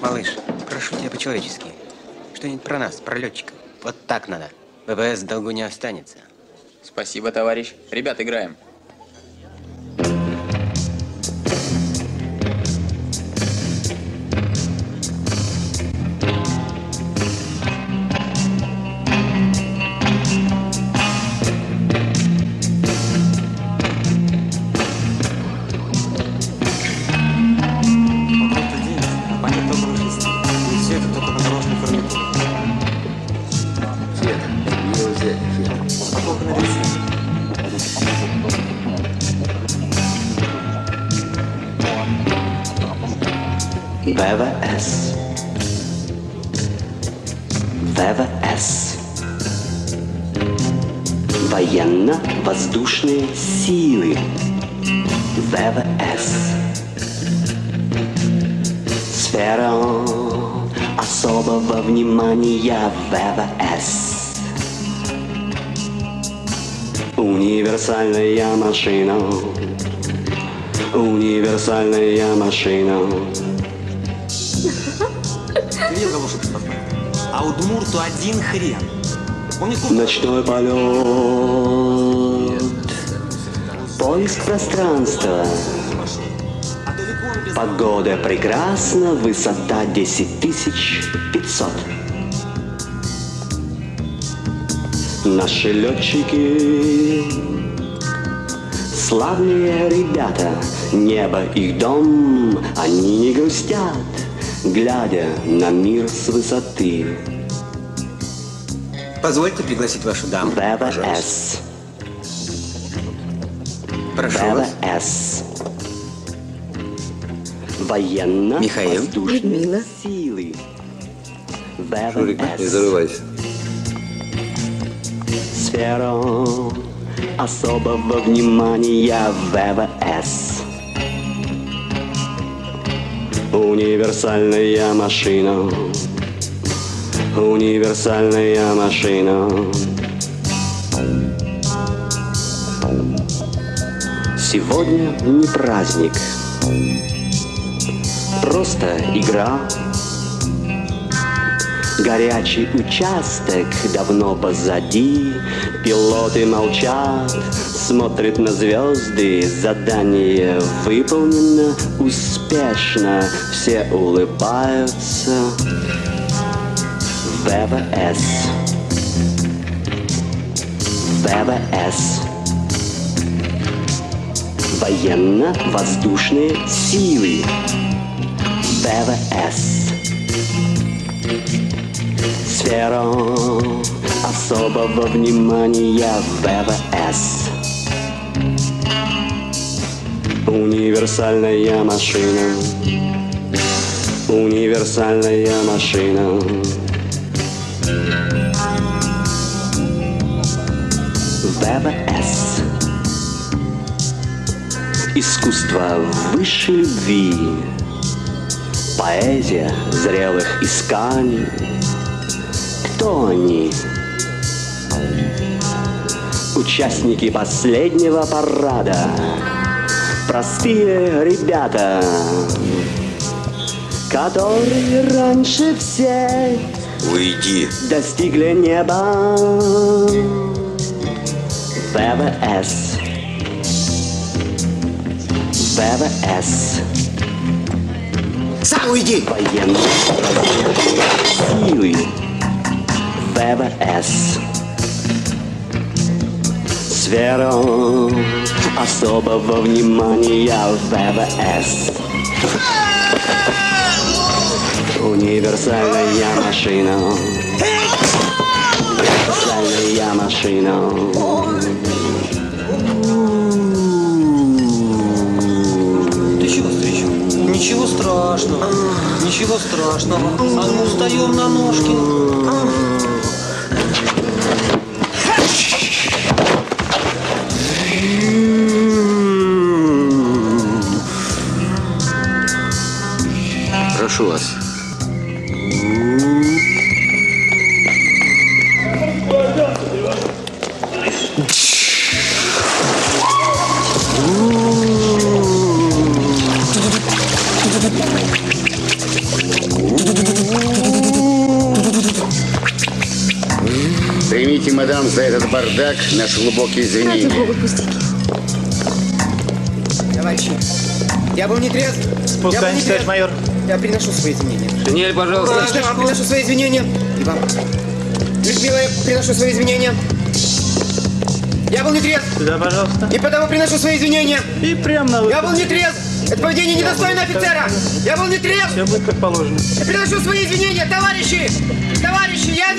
Малыш, прошу тебя по-человечески. Что-нибудь про нас, про летчиков. Вот так надо. ВВС в долгу не останется. Спасибо, товарищ. Ребят, играем. ВВС. ВВС. Военно-воздушные силы. ВВС. Сфера особого внимания. ВВС. Универсальная машина. Универсальная машина. Видел галошек, а у Удмурту один хрен. Ночной полет, поиск пространства. Погода прекрасна, высота 10500. Наши летчики, славные ребята, небо их дом, они не грустят, глядя на мир с высоты. Позвольте пригласить вашу даму. ВВС. Прошу вас. ВВС. Военно-воздушные силы. Шурик, не ВВС. зарывайся. Сфера особого внимания. ВВС. Универсальная машина. Универсальная машина. Сегодня не праздник, просто игра. Горячий участок давно позади. Пилоты молчат, смотрят на звезды. Задание выполнено успешно. Все улыбаются. ВВС. ВВС. Военно-воздушные силы. ВВС. Сфера особого внимания. ВВС. Универсальная машина. Универсальная машина. ВВС. Искусство высшей любви. Поэзия зрелых исканий. Кто они? Участники последнего парада. Простые ребята, которые раньше всех Уйди. достигли неба. ВВС. ВВС. Сам уйди! Военные силы. ВВС. Сфера особого внимания. ВВС. Универсальная машина. Универсальная машина. Ты чего, старичок? Ничего страшного. Ничего страшного. А ну, встаем на ножки. Прошу вас. Примите, мадам, за этот бардак наши глубокие Ради извинения. бога, пустяки. Товарищи, я был не трезв. Спускаемся, товарищ майор. Я приношу свои извинения. Шинель, пожалуйста. Я приношу свои извинения. И вам. Людмила, я приношу свои извинения. Я был не трезв. Сюда, пожалуйста. И потому приношу свои извинения. И прям на выход. Я был не трезв. Это поведение недостойно офицера. Я был не трезв. Все будет как положено. Я приношу свои извинения, товарищи. Товарищи, я